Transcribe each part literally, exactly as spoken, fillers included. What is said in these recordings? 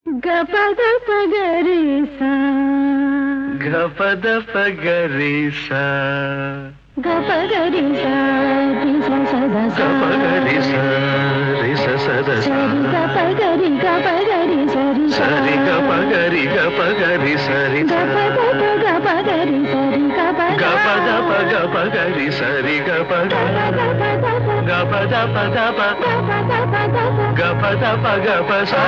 గపద పగరిసా గపద పగరిసా గపగరిసా రిస సద గపగరిసా రిస సద సరి గపగరి గపగరి సరి సరి గపగరి గపగరి సరి గపద గపగరి సరి గపద గపద గపగరి సరి గపద గపద పద గపద గప సా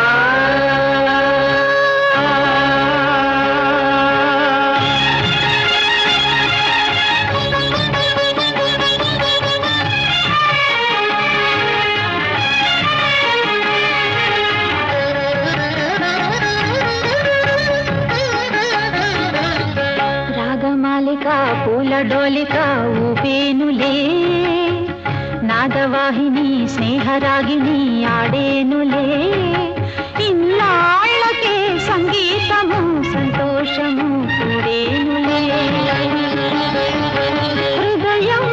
పూల డోలిక ఊపేనులే నాదవాహిని స్నేహరాగిని ఆడేనులే ఇన్నాళ్ళకే సంగీతము సంతోషము కూడేనులే హృదయం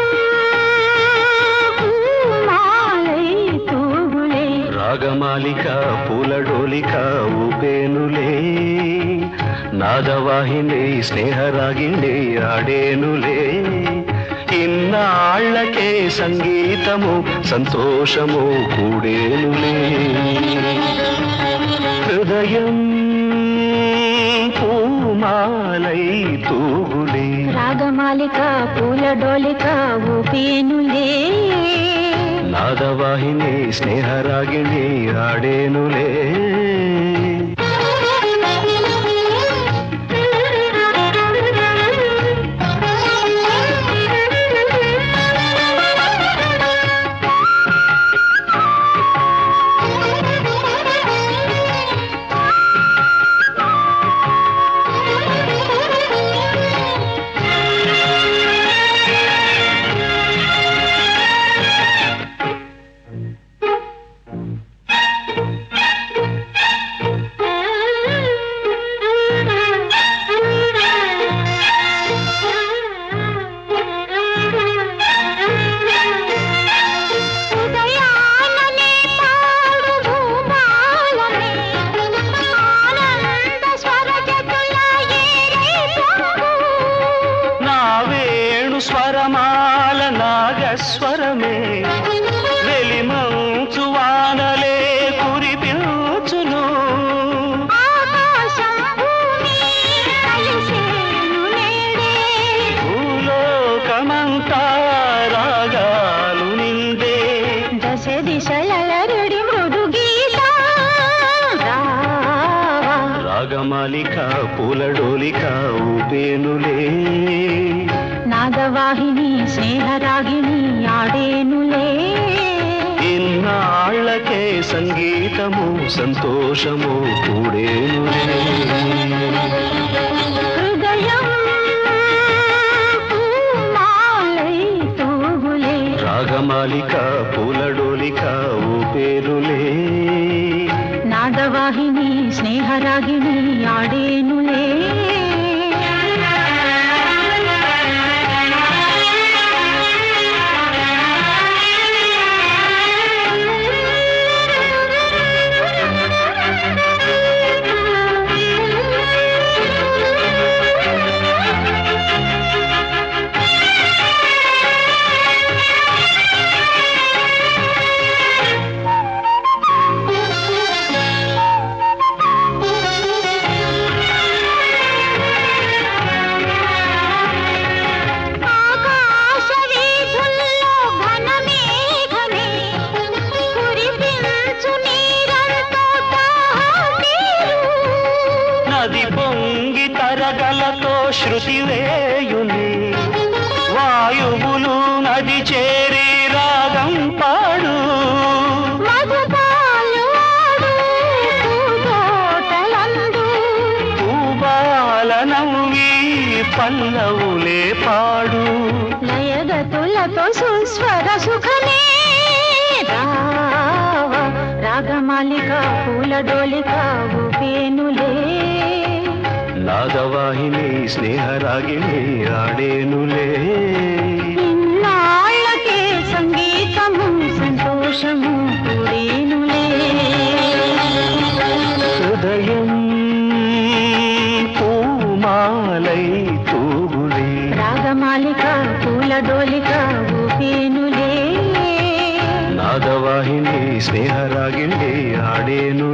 పూమాలై తూగులే రాగమాలిక పూల డోలిక ఊపేనులే నాదవాహిని స్నేహరాగిణి ఆడేనులే ఇన్నాళ్ళకే సంగీతము సంతోషము కూడేనులే హృదయం పూమాలై తూగులే రాగమాలిక పూల డోలిక ఊపేనులే నాదవాహిని స్నేహరాగిణి ఆడేనులే స్వరమాల నాగస్వరమే వెలిమంచు వానలే కురిపించును భూలోకమంతా రాగాలు నిందే దశ దిశలరడి మృదు గీత రాగమాలిక పూల డోలిక ఊపేనులే నాదవాహిని స్నేహరాగిణి ఆడేనులే ఇన్నాళ్ళకే సంగీతము సంతోషము కూడేనులే హృదయం పూమాలై తూగులే రాగమాలిక పూల డోలిక ఊపేనులే నాదవాహిని స్నేహరాగిణి ఆడేనులే నది పొంగి తరగలతో శృతి వేయుని వాయువులు నది చేరి రాగం పాడు పూబాల నవ్వి పల్లవులే పాడు లయగతులతో సుస్వర సుఖమే రాగమాలిక పూల డోలిక ఊపేనులే నాదవాహిని స్నేహరాగిణి ఆడేనులే ఇన్నాళ్ళకే సంగీతము సంతోషము కూడేనులే ఊపేనులే నాదవాహిని స్నేహరాగిణి ఆడేను